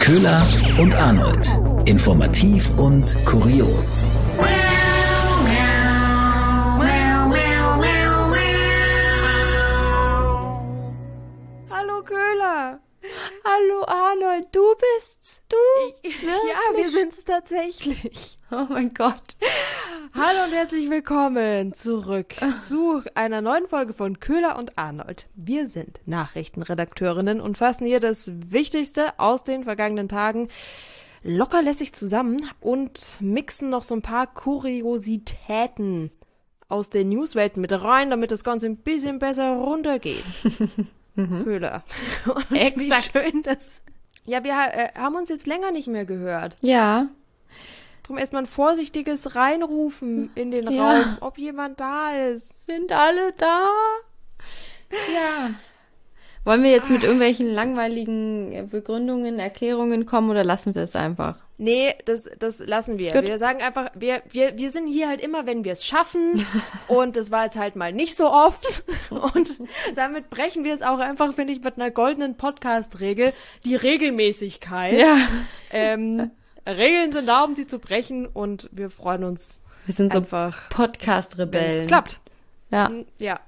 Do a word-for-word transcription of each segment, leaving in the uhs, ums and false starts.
Köhler und Arnold. Informativ und kurios. Hallo Köhler. Hallo Arnold, du bist's? Du? Ich, ja, wir sind's tatsächlich. Oh mein Gott. Hallo und herzlich willkommen zurück zu einer neuen Folge von Köhler und Arnold. Wir sind Nachrichtenredakteurinnen und fassen hier das Wichtigste aus den vergangenen Tagen lockerlässig zusammen und mixen noch so ein paar Kuriositäten aus der Newswelt mit rein, damit das Ganze ein bisschen besser runtergeht. Mhm. Köhler. Und Exakt. Wie schön das. Ja, wir äh, haben uns jetzt länger nicht mehr gehört. Ja. Drum erstmal ein vorsichtiges Reinrufen in den Ja. Raum, ob jemand da ist. Sind alle da? Ja. Wollen wir jetzt mit irgendwelchen langweiligen Begründungen, Erklärungen kommen oder lassen wir es einfach? Nee, das, das lassen wir. Gut. Wir sagen einfach, wir, wir, wir sind hier halt immer, wenn wir es schaffen. Und das war jetzt halt mal nicht so oft. Und damit brechen wir es auch einfach, finde ich, mit einer goldenen Podcast-Regel. Die Regelmäßigkeit. Ja. Ähm, Regeln sind da, um sie zu brechen. Und wir freuen uns Wir sind so einfach, wenn Podcast-Rebellen. es klappt. Ja. Ja.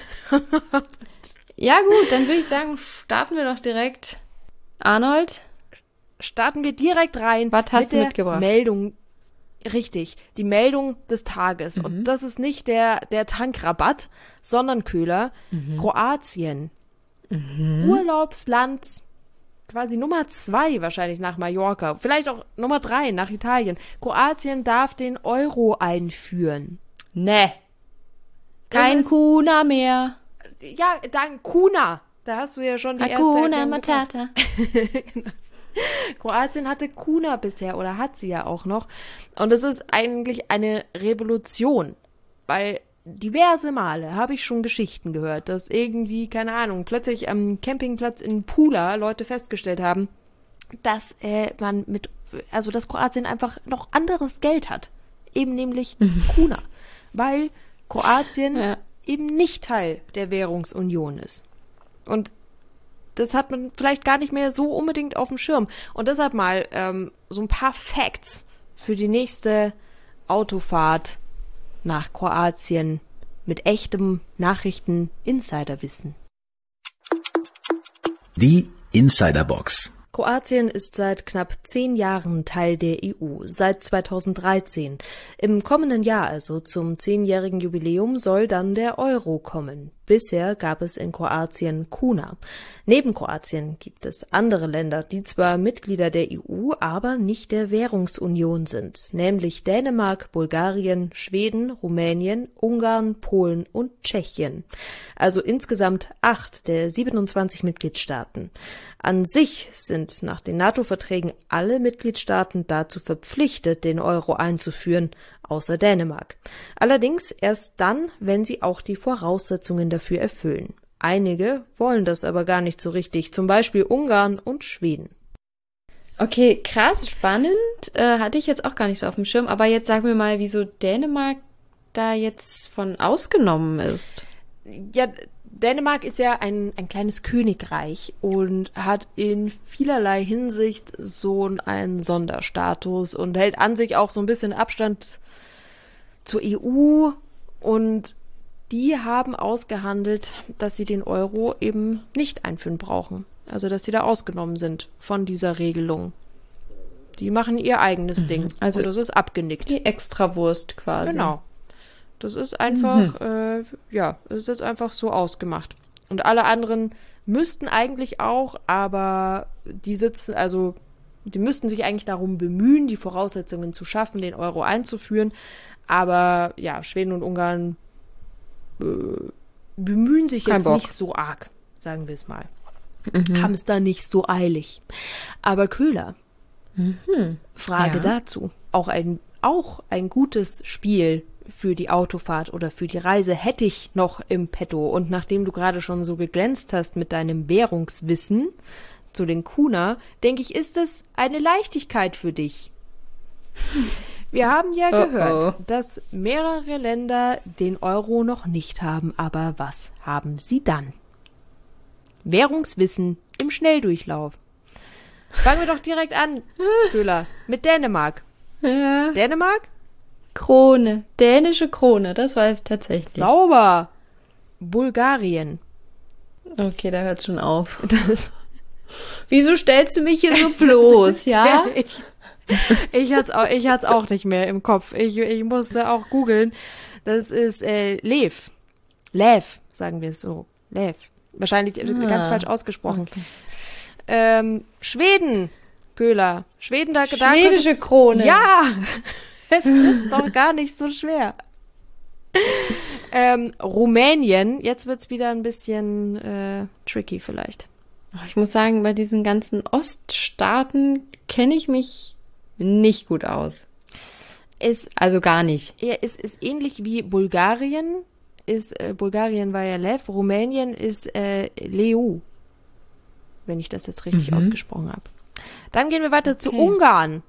Ja gut, dann würde ich sagen, starten wir doch direkt. Arnold? Starten wir direkt rein Was hast mit du der mitgebracht? Meldung. Richtig, die Meldung des Tages. Mhm. Und das ist nicht der, der Tankrabatt, sondern Köhler. Kroatien. Mhm. Urlaubsland quasi Nummer zwei wahrscheinlich nach Mallorca. Vielleicht auch Nummer drei nach Italien. Kroatien darf den Euro einführen. Ne. Das Kein ist- Kuna mehr. Ja, dank Kuna. Da hast du ja schon die erste Hakuna Erklärung gebracht. Matata. Kroatien hatte Kuna bisher oder hat sie ja auch noch. Und es ist eigentlich eine Revolution, weil diverse Male habe ich schon Geschichten gehört, dass irgendwie, keine Ahnung, plötzlich am Campingplatz in Pula Leute festgestellt haben, dass äh, man mit, also dass Kroatien einfach noch anderes Geld hat. Eben nämlich Kuna. Weil Kroatien Ja. eben nicht Teil der Währungsunion ist. Und das hat man vielleicht gar nicht mehr so unbedingt auf dem Schirm. Und deshalb mal ähm, so ein paar Facts für die nächste Autofahrt nach Kroatien mit echtem Nachrichten-Insiderwissen. Die Insiderbox. Kroatien ist seit knapp zehn Jahren Teil der E U, seit zweitausenddreizehn. Im kommenden Jahr, also zum zehnjährigen Jubiläum, soll dann der Euro kommen. Bisher gab es in Kroatien Kuna. Neben Kroatien gibt es andere Länder, die zwar Mitglieder der E U, aber nicht der Währungsunion sind, nämlich Dänemark, Bulgarien, Schweden, Rumänien, Ungarn, Polen und Tschechien. Also insgesamt acht der siebenundzwanzig Mitgliedstaaten. An sich sind nach den NATO-Verträgen alle Mitgliedstaaten dazu verpflichtet, den Euro einzuführen, außer Dänemark. Allerdings erst dann, wenn sie auch die Voraussetzungen dafür erfüllen. Einige wollen das aber gar nicht so richtig, zum Beispiel Ungarn und Schweden. Okay, krass, spannend. Äh, hatte ich jetzt auch gar nicht so auf dem Schirm. Aber jetzt sag mir mal, wieso Dänemark da jetzt von ausgenommen ist. Ja, Dänemark ist ja ein, ein kleines Königreich und hat in vielerlei Hinsicht so einen Sonderstatus und hält an sich auch so ein bisschen Abstand zur E U, und die haben ausgehandelt, dass sie den Euro eben nicht einführen brauchen. Also, dass sie da ausgenommen sind von dieser Regelung. Die machen ihr eigenes Ding. Also und das ist abgenickt. Die Extrawurst quasi. Genau. Das ist einfach, äh, ja, es ist jetzt einfach so ausgemacht. Und alle anderen müssten eigentlich auch, aber die sitzen, also die müssten sich eigentlich darum bemühen, die Voraussetzungen zu schaffen, den Euro einzuführen. Aber ja, Schweden und Ungarn äh, bemühen sich Kein jetzt Bock. nicht so arg, sagen wir es mal. Haben es da nicht so eilig. Aber Köhler, Frage Ja. dazu. Auch ein, auch ein gutes Spiel für die Autofahrt oder für die Reise hätte ich noch im Petto. Und nachdem du gerade schon so geglänzt hast mit deinem Währungswissen zu den Kuna, denke ich, ist es eine Leichtigkeit für dich. Wir haben ja Oh, gehört, oh. dass mehrere Länder den Euro noch nicht haben. Aber was haben sie dann? Währungswissen im Schnelldurchlauf. Fangen wir doch direkt an, Köhler, mit Dänemark. Ja. Dänemark? Krone. Dänische Krone, das weiß ich tatsächlich. Sauber. Bulgarien. Okay, da hört's schon auf. Das, wieso stellst du mich hier so bloß, ja? Ich, ich hatte es auch, ich hat's auch nicht mehr im Kopf. Ich, ich musste auch googeln. Das ist äh, Lev. Lev, sagen wir es so. Lev. Wahrscheinlich Ah. ganz falsch ausgesprochen. Okay. Ähm, Schweden, Köhler. Schweden, da da Schwedische könntest- Krone. Ja, es ist doch gar nicht so schwer. ähm, Rumänien, jetzt wird's wieder ein bisschen äh, tricky vielleicht. Ich muss sagen, bei diesen ganzen Oststaaten kenne ich mich nicht gut aus. Es, Also gar nicht. ja, es ist ähnlich wie Bulgarien. Ist, äh, Bulgarien war ja Lev, Rumänien ist äh, Leu. Wenn ich das jetzt richtig Mhm. ausgesprochen habe. Dann gehen wir weiter zu Okay. Ungarn.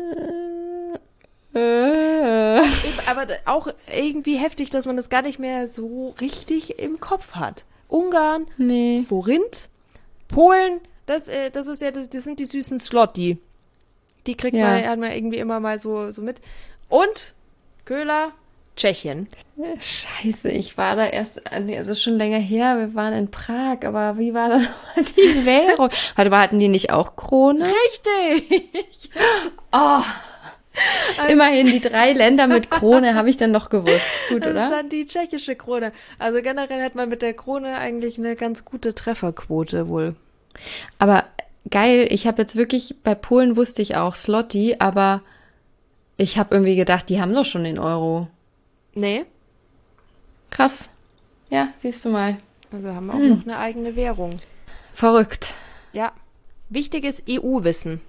Äh. Eben, aber da- auch irgendwie heftig, dass man das gar nicht mehr so richtig im Kopf hat. Ungarn, Nee. Forint, Polen, das, äh, das ist ja, das, das sind die süßen Zloty. Die kriegt Ja. man, hat man irgendwie immer mal so, so mit. Und Köhler, Tschechien. Scheiße, ich war da erst, nee, es ist schon länger her, wir waren in Prag, aber wie war da nochmal die Währung? Warte mal, hatten die nicht auch Krone? Richtig! Oh, immerhin die drei Länder mit Krone habe ich dann noch gewusst. Gut, Das ist oder? dann die tschechische Krone. Also generell hat man mit der Krone eigentlich eine ganz gute Trefferquote wohl. Aber geil, ich habe jetzt wirklich, bei Polen wusste ich auch Zloty, aber ich habe irgendwie gedacht, die haben doch schon den Euro. Nee, Krass. Ja, siehst du mal. also haben wir auch noch eine eigene Währung. Verrückt. Ja. Wichtiges E U-Wissen.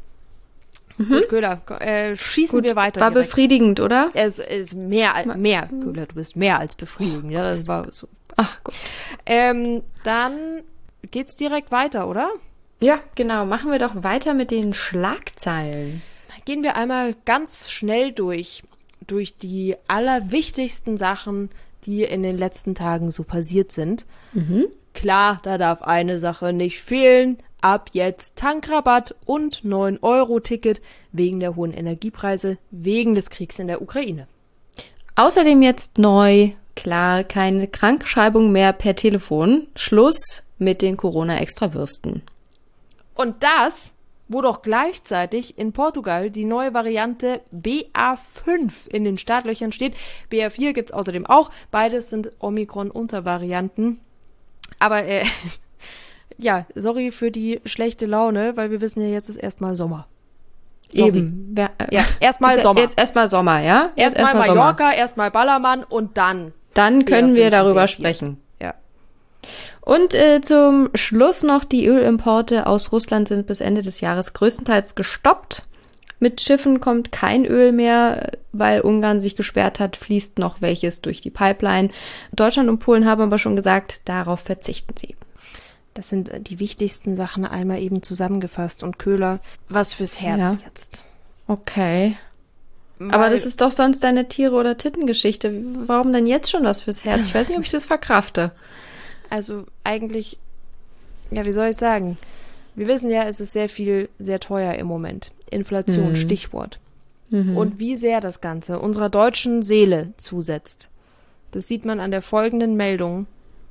Gut, Köhler, äh, schießen Gut, wir weiter. war direkt. befriedigend, oder? Es ist mehr, al- mehr, Köhler, du bist mehr als befriedigend. Ja, das war so. Ach, gut. Ähm, dann geht's direkt weiter, oder? Ja, genau. Machen wir doch weiter mit den Schlagzeilen. Gehen wir einmal ganz schnell durch, durch die allerwichtigsten Sachen, die in den letzten Tagen so passiert sind. Klar, da darf eine Sache nicht fehlen. Ab jetzt Tankrabatt und neun Euro Ticket wegen der hohen Energiepreise, wegen des Kriegs in der Ukraine. Außerdem jetzt neu, klar, keine Krankschreibung mehr per Telefon. Schluss mit den Corona-Extrawürsten. Und das, wo doch gleichzeitig in Portugal die neue Variante B A fünf in den Startlöchern steht. B A vier gibt's außerdem auch. Beides sind Omikron-Untervarianten. Aber äh, ja, sorry für die schlechte Laune, weil wir wissen ja, jetzt ist erstmal Sommer. Sorry. Eben. Wer, äh, Ja, erstmal ist Sommer. Jetzt erstmal Sommer, ja? Jetzt Erstmal erstmal Mallorca, erstmal Ballermann und dann. Dann können B A wir fünf und darüber B A vier. sprechen. Ja. Und äh, zum Schluss noch, die Ölimporte aus Russland sind bis Ende des Jahres größtenteils gestoppt. Mit Schiffen kommt kein Öl mehr, weil Ungarn sich gesperrt hat, fließt noch welches durch die Pipeline. Deutschland und Polen haben aber schon gesagt, darauf verzichten sie. Das sind äh, die wichtigsten Sachen einmal eben zusammengefasst. Und Köhler, was fürs Herz Ja. jetzt. Okay. Aber Weil- das ist doch sonst deine Tiere- oder Tittengeschichte. Warum denn jetzt schon was fürs Herz? Ich weiß nicht, ob ich das verkrafte. Also eigentlich, ja, wie soll ich sagen? Wir wissen ja, es ist sehr viel, sehr teuer im Moment. Inflation, Mhm. Stichwort. Und wie sehr das Ganze unserer deutschen Seele zusetzt. Das sieht man an der folgenden Meldung.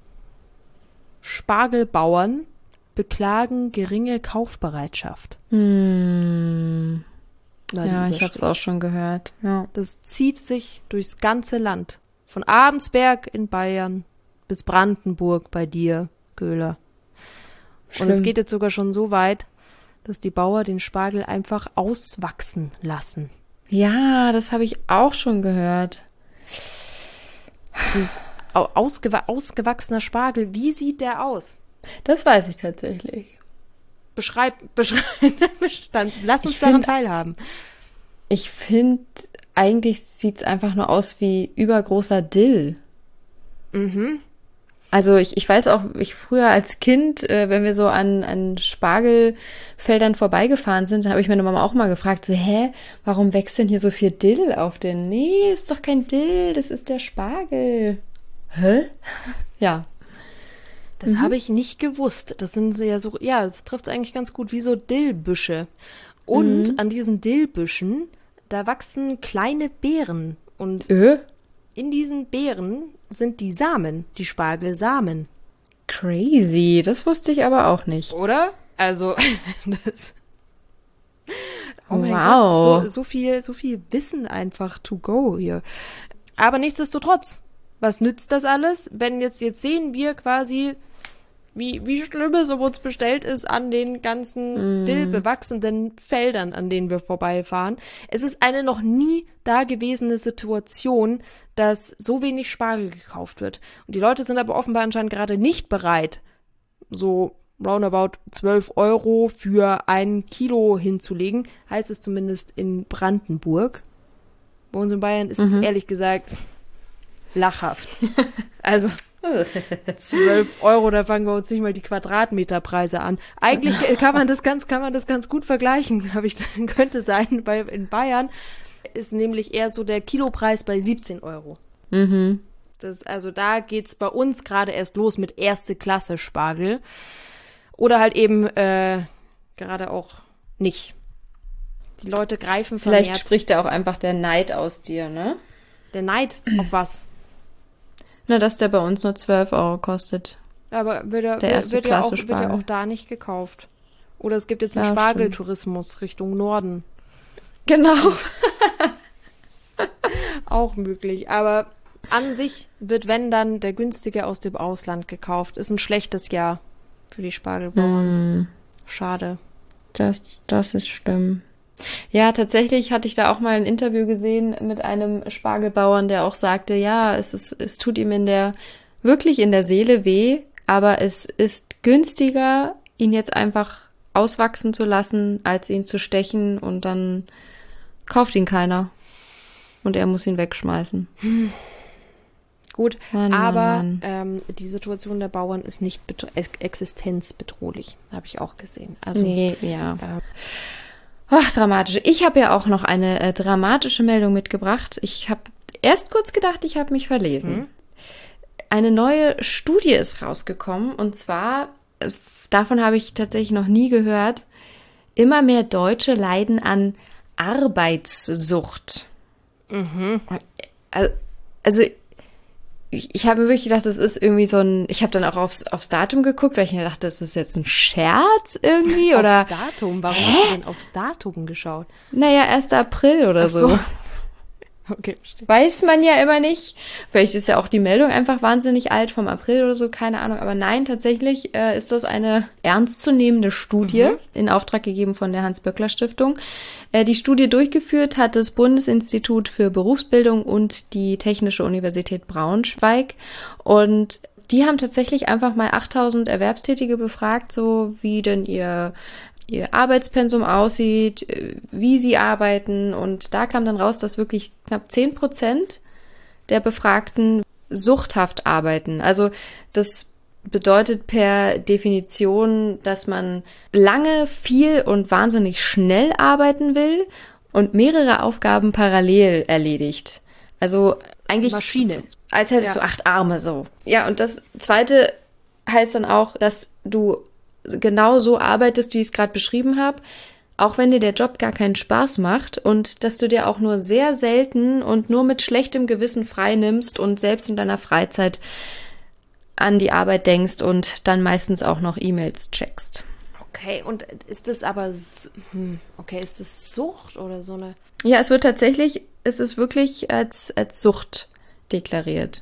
Spargelbauern beklagen geringe Kaufbereitschaft. Hm. Na, die Ja, ich Überschrift. habe es auch schon gehört. Ja. Das zieht sich durchs ganze Land. Von Abensberg in Bayern bis Brandenburg bei dir, Köhler. Und es Schlimm. geht jetzt sogar schon so weit, dass die Bauer den Spargel einfach auswachsen lassen. Ja, das habe ich auch schon gehört. Dieses au- ausgewa ausgewachsener Spargel, wie sieht der aus? Das weiß ich tatsächlich. Beschreib, beschreib, dann lass uns Ich daran find- teilhaben. Ich finde, eigentlich sieht's einfach nur aus wie übergroßer Dill. Mhm. Also ich, ich weiß auch, ich früher als Kind, äh, wenn wir so an, an Spargelfeldern vorbeigefahren sind, habe ich meine Mama auch mal gefragt, so, hä, warum wächst denn hier so viel Dill auf den? Nee, ist doch kein Dill, das ist der Spargel. Hä? Ja. Das mhm. habe ich nicht gewusst. Das sind so ja so, ja, das trifft es eigentlich ganz gut, wie so Dillbüsche. Und mhm. an diesen Dillbüschen, da wachsen kleine Beeren. Und äh? in diesen Beeren sind die Samen, die Spargelsamen. Crazy, das wusste ich aber auch nicht. Oder? Also, das... Oh mein wow. Gott, so, so viel, so viel Wissen einfach to go hier. Aber nichtsdestotrotz, was nützt das alles, wenn jetzt, jetzt sehen wir quasi, wie, wie schlimm es um uns bestellt ist an den ganzen mm. dillbewachsenen Feldern, an denen wir vorbeifahren. Es ist eine noch nie dagewesene Situation, dass so wenig Spargel gekauft wird. Und die Leute sind aber offenbar anscheinend gerade nicht bereit, so roundabout zwölf Euro für ein Kilo hinzulegen, heißt es zumindest in Brandenburg. Bei uns in Bayern ist mhm. es ehrlich gesagt lachhaft. Also zwölf Euro, da fangen wir uns nicht mal die Quadratmeterpreise an. Eigentlich kann man das ganz, kann man das ganz gut vergleichen, habe ich, könnte sein, weil in Bayern ist nämlich eher so der Kilopreis bei siebzehn Euro. Mhm. Das, also da geht's bei uns gerade erst los mit erste Klasse Spargel. Oder halt eben äh, gerade auch nicht. Die Leute greifen vermehrt. Vielleicht spricht da auch einfach der Neid aus dir, ne? Der Neid auf was? Na, dass der bei uns nur zwölf Euro kostet. Aber wird er, der erste wird, ja auch, Klasse wird ja auch da nicht gekauft. Oder es gibt jetzt einen ja, Spargeltourismus stimmt. Richtung Norden. Genau. Auch möglich. Aber an sich wird, wenn dann, der günstige aus dem Ausland gekauft. Ist ein schlechtes Jahr für die Spargelbauern. Mm. Schade. Das, das ist schlimm. Ja, tatsächlich hatte ich da auch mal ein Interview gesehen mit einem Spargelbauern, der auch sagte, ja, es ist, es tut ihm in der, wirklich in der Seele weh, aber es ist günstiger, ihn jetzt einfach auswachsen zu lassen, als ihn zu stechen und dann kauft ihn keiner. Und er muss ihn wegschmeißen. Hm. Gut, Mann, aber Mann, Mann. Ähm, die Situation der Bauern ist nicht bedro- existenzbedrohlich, habe ich auch gesehen. Also, nee, ja. Äh, Ach, dramatisch. Ich habe ja auch noch eine äh, dramatische Meldung mitgebracht. Ich habe erst kurz gedacht, ich habe mich verlesen. Mhm. Eine neue Studie ist rausgekommen und zwar, äh, davon habe ich tatsächlich noch nie gehört, immer mehr Deutsche leiden an Arbeitssucht. Mhm. Also, also ich, ich habe mir wirklich gedacht, das ist irgendwie so ein, ich habe dann auch aufs, aufs Datum geguckt, weil ich mir dachte, das ist jetzt ein Scherz irgendwie, oder? Aufs Datum? Warum Hä? hast du denn aufs Datum geschaut? Naja, erster April oder Ach so. so. Okay, verstehe. Weiß man ja immer nicht. Vielleicht ist ja auch die Meldung einfach wahnsinnig alt vom April oder so, keine Ahnung. Aber nein, tatsächlich äh, ist das eine ernstzunehmende Studie, mhm. in Auftrag gegeben von der Hans-Böckler-Stiftung. Äh, die Studie durchgeführt hat das Bundesinstitut für Berufsbildung und die Technische Universität Braunschweig. Und die haben tatsächlich einfach mal achttausend Erwerbstätige befragt, so wie denn ihr ihr Arbeitspensum aussieht, wie sie arbeiten. Und da kam dann raus, dass wirklich knapp zehn Prozent der Befragten suchthaft arbeiten. Also das bedeutet per Definition, dass man lange, viel und wahnsinnig schnell arbeiten will und mehrere Aufgaben parallel erledigt. Also eigentlich Maschine. Als hättest ja. du acht Arme so. Ja, und das Zweite heißt dann auch, dass du genau so arbeitest, wie ich es gerade beschrieben habe, auch wenn dir der Job gar keinen Spaß macht und dass du dir auch nur sehr selten und nur mit schlechtem Gewissen frei nimmst und selbst in deiner Freizeit an die Arbeit denkst und dann meistens auch noch E-Mails checkst. Okay, und ist das aber, hm, okay, ist das Sucht oder so eine? Ja, es wird tatsächlich, es ist wirklich als, als Sucht deklariert.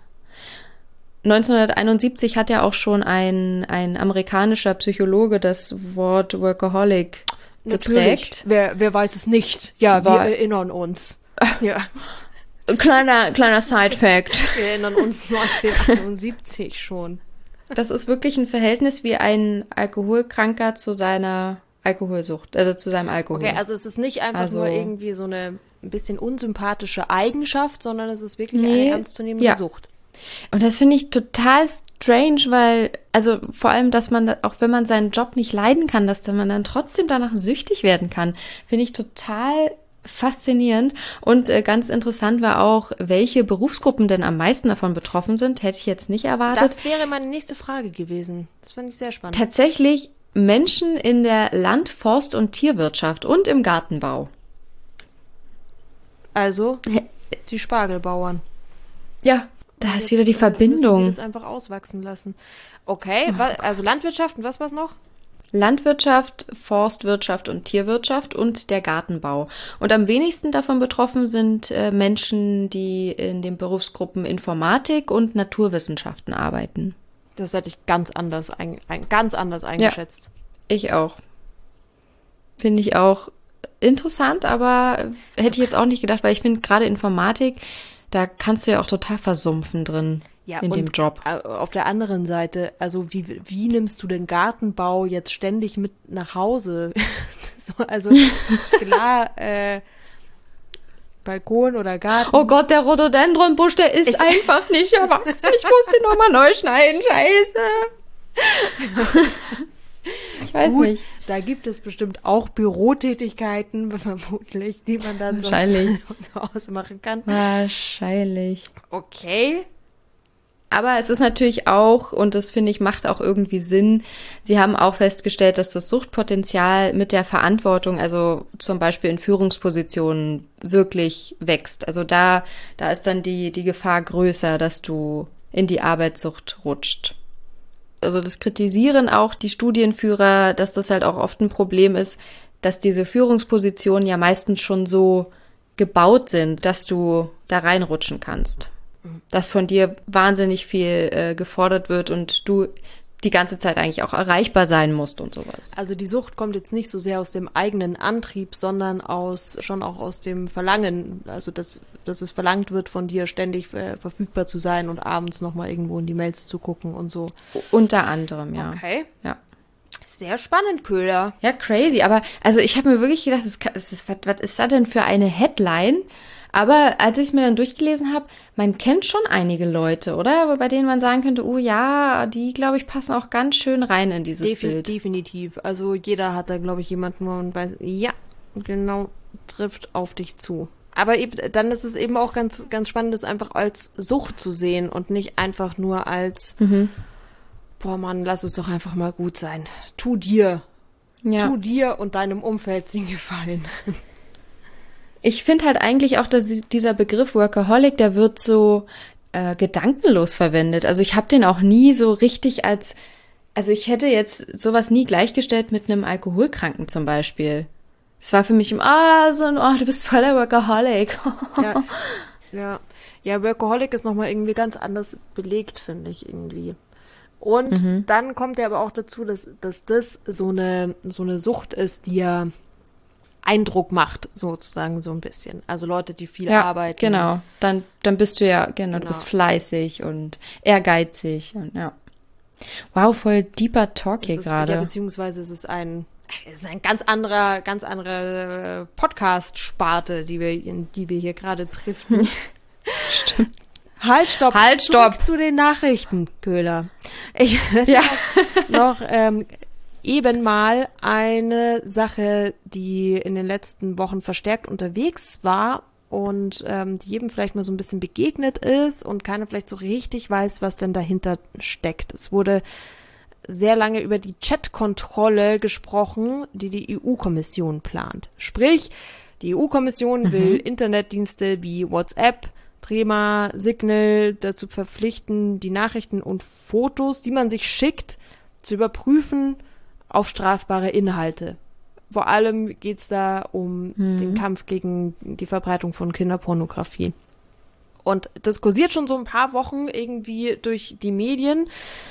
neunzehnhunderteinundsiebzig hat ja auch schon ein, ein amerikanischer Psychologe das Wort Workaholic Natürlich. geprägt. Wer, wer weiß es nicht? Ja, War, wir erinnern uns. Ja. Kleiner, kleiner Side-Fact. Wir erinnern uns neunzehnhunderteinundsiebzig schon. Das ist wirklich ein Verhältnis wie ein Alkoholkranker zu seiner Alkoholsucht, also zu seinem Alkohol. Okay, also es ist nicht einfach also, nur irgendwie so eine ein bisschen unsympathische Eigenschaft, sondern es ist wirklich nee, eine ernstzunehmende ja. Sucht. Und das finde ich total strange, weil, also vor allem, dass man, auch wenn man seinen Job nicht leiden kann, dass man dann trotzdem danach süchtig werden kann, finde ich total faszinierend. Und äh, ganz interessant war auch, welche Berufsgruppen denn am meisten davon betroffen sind. Hätte ich jetzt nicht erwartet. Das wäre meine nächste Frage gewesen. Das fand ich sehr spannend. Tatsächlich Menschen in der Land-, Forst- und Tierwirtschaft und im Gartenbau. Also die Spargelbauern. Ja, da Und ist jetzt- wieder die jetzt müssen Verbindung. sie das einfach auswachsen lassen. Okay, wa- also Landwirtschaft und was war's noch? Landwirtschaft, Forstwirtschaft und Tierwirtschaft und der Gartenbau. Und am wenigsten davon betroffen sind äh, Menschen, die in den Berufsgruppen Informatik und Naturwissenschaften arbeiten. Das hätte ich ganz anders, ein, ein, ganz anders eingeschätzt. Ich auch. Finde ich auch interessant, aber hätte ich jetzt auch nicht gedacht, weil ich finde gerade Informatik, da kannst du ja auch total versumpfen drin Ja, in und dem Job. äh, auf der anderen Seite, also wie, wie nimmst du den Gartenbau jetzt ständig mit nach Hause? so, also klar, äh, Balkon oder Garten. Oh Gott, der Rhododendronbusch, der ist Ich- einfach nicht erwachsen. Ich muss den nochmal neu schneiden. Scheiße. Ich weiß Gut, nicht. da gibt es bestimmt auch Bürotätigkeiten, vermutlich, die man dann sonst Wahrscheinlich. zu Hause machen kann. Wahrscheinlich. Okay. Aber es ist natürlich auch, und das finde ich macht auch irgendwie Sinn, sie haben auch festgestellt, dass das Suchtpotenzial mit der Verantwortung, also zum Beispiel in Führungspositionen, wirklich wächst. Also da, da ist dann die, die Gefahr größer, dass du in die Arbeitssucht rutscht. Also das kritisieren auch die Studienführer, dass das halt auch oft ein Problem ist, dass diese Führungspositionen ja meistens schon so gebaut sind, dass du da reinrutschen kannst. Dass von dir wahnsinnig viel äh, gefordert wird und du die ganze Zeit eigentlich auch erreichbar sein musst und sowas. Also die Sucht kommt jetzt nicht so sehr aus dem eigenen Antrieb, sondern aus schon auch aus dem Verlangen, also dass, dass es verlangt wird von dir, ständig äh, verfügbar zu sein und abends nochmal irgendwo in die Mails zu gucken und so. Unter anderem, ja. Okay. Ja. Sehr spannend, Köhler. Ja, crazy. Aber also ich habe mir wirklich gedacht, es kann- es ist, was, was ist das denn für eine Headline? Aber als ich es mir dann durchgelesen habe, man kennt schon einige Leute, oder? Bei denen man sagen könnte, oh ja, die, glaube ich, passen auch ganz schön rein in dieses Defi- Bild. Definitiv. Also jeder hat da, glaube ich, jemanden, wo man weiß, ja, genau, trifft auf dich zu. Aber eben, dann ist es eben auch ganz, ganz spannend, das einfach als Sucht zu sehen und nicht einfach nur als, Mhm. boah Mann, lass es doch einfach mal gut sein. Tu dir, Ja. tu dir und deinem Umfeld den Gefallen. Ich finde halt eigentlich auch, dass dieser Begriff Workaholic, der wird so äh, gedankenlos verwendet. Also ich habe den auch nie so richtig als, also ich hätte jetzt sowas nie gleichgestellt mit einem Alkoholkranken zum Beispiel. Es war für mich immer, ah, so ein, oh, du bist voller Workaholic. Ja, ja. Ja, Workaholic ist nochmal irgendwie ganz anders belegt, finde ich irgendwie. Und Mhm. dann kommt ja aber auch dazu, dass, dass das so eine, so eine Sucht ist, die ja Eindruck macht, sozusagen so ein bisschen. Also Leute, die viel Ja, arbeiten. genau. Dann, dann bist du ja, genau, du Genau. bist fleißig und ehrgeizig und ja. Wow, voll deeper Talk hier Es ist, ja, gerade. beziehungsweise es ist ein, es ist ein ganz anderer, ganz andere Podcast-Sparte, die wir, in die wir hier gerade driften. Stimmt. Halt, stopp. Halt, stopp. Zurück zu den Nachrichten, Köhler. Ich Ja. noch ähm, eben mal eine Sache, die in den letzten Wochen verstärkt unterwegs war und ähm, die jedem vielleicht mal so ein bisschen begegnet ist und keiner vielleicht so richtig weiß, was denn dahinter steckt. Es wurde sehr lange über die Chat-Kontrolle gesprochen, die die E U-Kommission plant. Sprich, die E U-Kommission will Internetdienste wie WhatsApp, Threema, Signal dazu verpflichten, die Nachrichten und Fotos, die man sich schickt, zu überprüfen auf strafbare Inhalte. Vor allem geht's da um den Kampf gegen die Verbreitung von Kinderpornografie. Und das kursiert schon so ein paar Wochen irgendwie durch die Medien.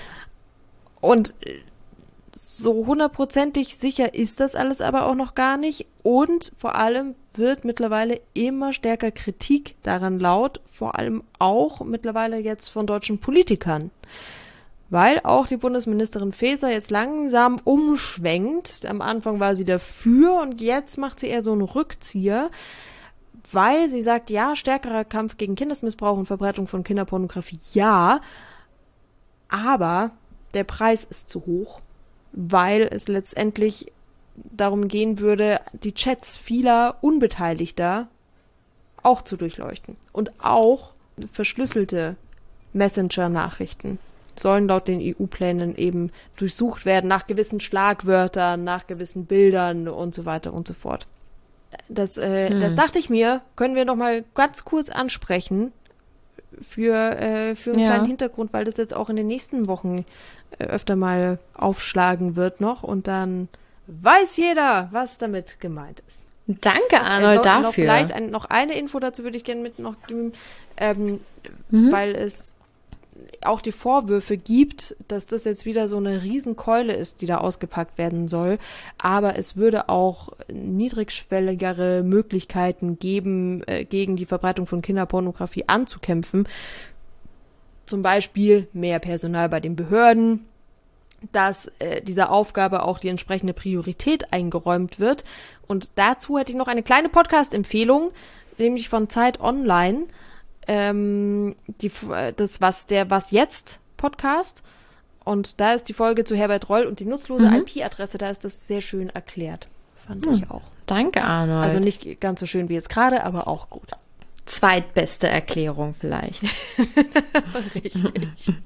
Und äh, so hundertprozentig sicher ist das alles aber auch noch gar nicht. Und vor allem wird mittlerweile immer stärker Kritik daran laut, vor allem auch mittlerweile jetzt von deutschen Politikern. Weil auch die Bundesministerin Faeser jetzt langsam umschwenkt. Am Anfang war sie dafür und jetzt macht sie eher so einen Rückzieher, weil sie sagt, ja, stärkerer Kampf gegen Kindesmissbrauch und Verbreitung von Kinderpornografie, ja, aber der Preis ist zu hoch, weil es letztendlich darum gehen würde, die Chats vieler Unbeteiligter auch zu durchleuchten. Und auch verschlüsselte Messenger-Nachrichten sollen laut den E U-Plänen eben durchsucht werden nach gewissen Schlagwörtern, nach gewissen Bildern und so weiter und so fort. Das, äh, hm. das dachte ich mir, können wir noch mal ganz kurz ansprechen für, äh, für einen ja. kleinen Hintergrund, weil das jetzt auch in den nächsten Wochen äh, öfter mal aufschlagen wird noch und dann weiß jeder, was damit gemeint ist. Danke, Arnold, noch, dafür. Noch vielleicht ein, noch eine Info dazu würde ich gerne mit noch geben, ähm, mhm. weil es auch die Vorwürfe gibt, dass das jetzt wieder so eine Riesenkeule ist, die da ausgepackt werden soll. Aber es würde auch niedrigschwelligere Möglichkeiten geben, äh, gegen die Verbreitung von Kinderpornografie anzukämpfen. Zum Beispiel mehr Personal bei den Behörden, dass äh, dieser Aufgabe auch die entsprechende Priorität eingeräumt wird. Und dazu hätte ich noch eine kleine Podcast-Empfehlung, nämlich von Zeit Online. Ähm, die, das was der Was Jetzt Podcast und da ist die Folge zu Herbert Reul und die nutzlose mhm. I P-Adresse, da ist das sehr schön erklärt, fand hm. ich auch. Danke, Arnold. Also nicht ganz so schön wie jetzt gerade, aber auch gut. Zweitbeste Erklärung vielleicht. Richtig.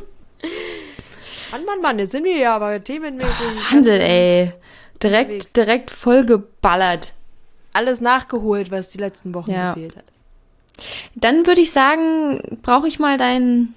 Mann, Mann, Mann, jetzt sind wir ja aber themenmäßig. Hansel, ey. Direkt, unterwegs. direkt vollgeballert. Alles nachgeholt, was die letzten Wochen ja. gefehlt hat. Dann würde ich sagen, brauche ich mal deinen...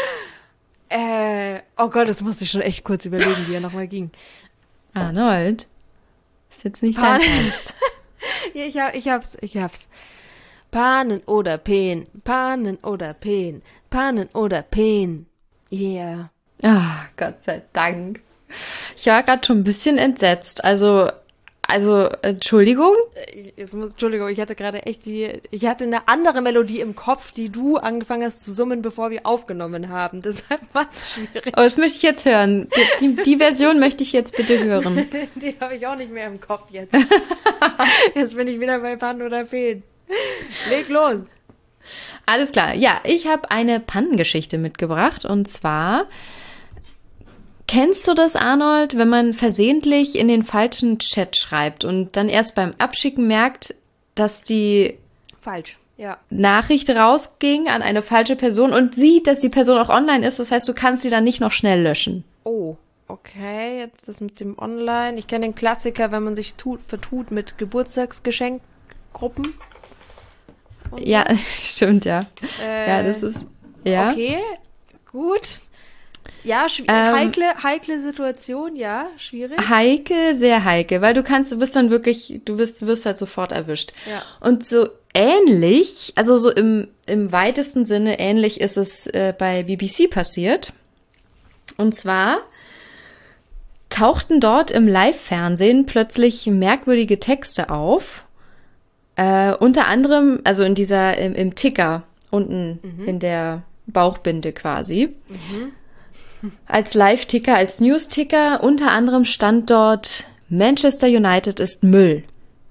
Äh, oh Gott, das musste ich schon echt kurz überlegen, wie er nochmal ging. Arnold, ist jetzt nicht Pan- dein Ernst. Ja, ich, hab, ich hab's, ich hab's. Panen oder Peen, Panen oder Peen, Panen oder Peen. Yeah. Ah, Gott sei Dank. Ich war gerade schon ein bisschen entsetzt. Also... Also, Entschuldigung? Jetzt muss, Entschuldigung, ich hatte gerade echt die, ich hatte eine andere Melodie im Kopf, die du angefangen hast zu summen, bevor wir aufgenommen haben. Deshalb war es schwierig. Oh, das möchte ich jetzt hören. Die, die, die Version möchte ich jetzt bitte hören. Die habe ich auch nicht mehr im Kopf jetzt. Jetzt bin ich wieder bei Pannen oder Peen. Leg los. Alles klar. Ja, ich habe eine Pannengeschichte mitgebracht und zwar... Kennst du das, Arnold, wenn man versehentlich in den falschen Chat schreibt und dann erst beim Abschicken merkt, dass die Falsch, ja. Nachricht rausging an eine falsche Person und sieht, dass die Person auch online ist? Das heißt, du kannst sie dann nicht noch schnell löschen. Oh, okay. Jetzt das mit dem Online. Ich kenne den Klassiker, wenn man sich tut, vertut mit Geburtstagsgeschenkgruppen. Ja, stimmt, ja. Äh, ja, das ist, ja. Okay, gut. Ja, schw- ähm, heikle, heikle Situation, ja, schwierig. Heikel, sehr heikel, weil du kannst, du bist dann wirklich, du bist, du wirst halt sofort erwischt. Ja. Und so ähnlich, also so im, im weitesten Sinne ähnlich ist es äh, bei B B C passiert. Und zwar tauchten dort im Live-Fernsehen plötzlich merkwürdige Texte auf. Äh, unter anderem, also in dieser, im, im Ticker, unten mhm. in der Bauchbinde quasi. Mhm. Als Live-Ticker, als News-Ticker, unter anderem stand dort, Manchester United ist Müll.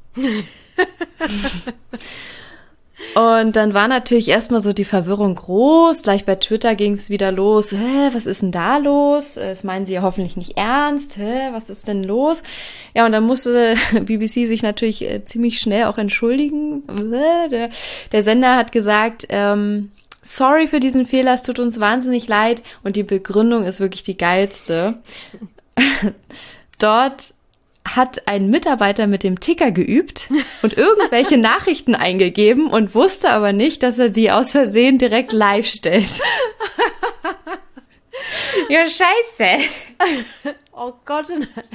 Und dann war natürlich erstmal so die Verwirrung groß. Gleich bei Twitter ging es wieder los. Hä, was ist denn da los? Das meinen sie ja hoffentlich nicht ernst. Hä, was ist denn los? Ja, und dann musste B B C sich natürlich äh, ziemlich schnell auch entschuldigen. Der, der Sender hat gesagt, ähm, sorry für diesen Fehler, es tut uns wahnsinnig leid. Und die Begründung ist wirklich die geilste. Dort hat ein Mitarbeiter mit dem Ticker geübt und irgendwelche Nachrichten eingegeben und wusste aber nicht, dass er sie aus Versehen direkt live stellt. Ja, scheiße. Oh Gott.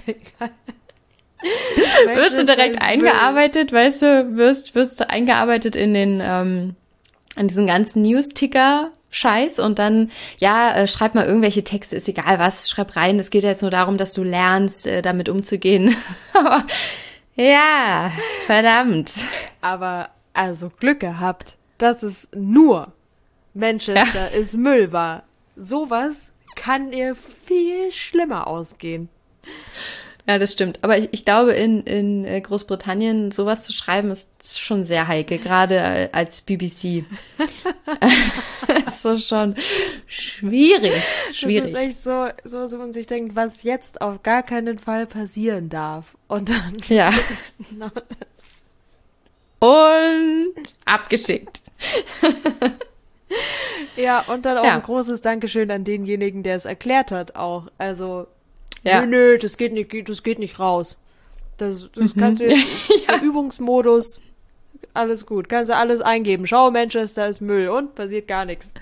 Wirst du direkt eingearbeitet, weißt du, wirst, wirst du eingearbeitet in den, ähm, in diesen ganzen News-Ticker-Scheiß und dann, ja, äh, schreib mal irgendwelche Texte, ist egal was, schreib rein. Es geht ja jetzt nur darum, dass du lernst, äh, damit umzugehen. Ja, verdammt. Aber also Glück gehabt, dass es nur Manchester ja. ist Müll war. Sowas kann ihr viel schlimmer ausgehen. Ja, das stimmt. Aber ich, ich glaube, in, in Großbritannien sowas zu schreiben, ist schon sehr heikel, gerade als B B C. Das ist so schon schwierig. Schwierig. Das ist echt so, so, so man sich denkt, was jetzt auf gar keinen Fall passieren darf. Und dann... Ja. Und abgeschickt. Ja, und dann auch Ja. ein großes Dankeschön an denjenigen, der es erklärt hat auch. Also, Ja. nö, nö, das geht nicht, das geht nicht raus. Das, das kannst du jetzt, Ja. der Übungsmodus, alles gut. Kannst du alles eingeben. Schau, Manchester ist Müll und passiert gar nichts.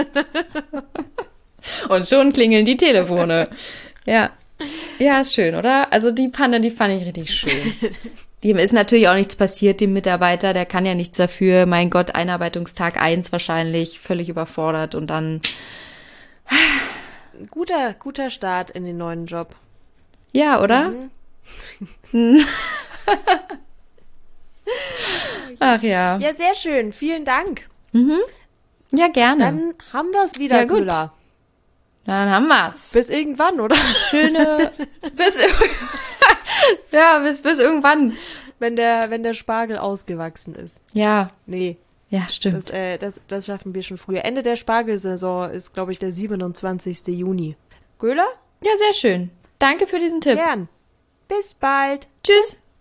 Und schon klingeln die Telefone. Ja. Ja, ist schön, oder? Also die Panne, die fand ich richtig schön. Dem ist natürlich auch nichts passiert, dem Mitarbeiter, der kann ja nichts dafür. Mein Gott, Einarbeitungstag eins wahrscheinlich, völlig überfordert und dann... Guter, guter Start in den neuen Job. Ja, oder? Mhm. Ach ja. Ja, sehr schön. Vielen Dank. Mhm. Ja, gerne. Dann haben wir es wieder, Ja, gut. Güller. Dann haben wir's. Bis irgendwann, oder? Schöne... bis... ja, bis, bis irgendwann. Wenn der, wenn der Spargel ausgewachsen ist. Ja, Nee, ja, stimmt. das, äh, das, das schaffen wir schon früher. Ende der Spargelsaison ist, glaube ich, der siebenundzwanzigsten Juni. Göhler? Ja, sehr schön. Danke für diesen Tipp. Gern. Bis bald. Tschüss.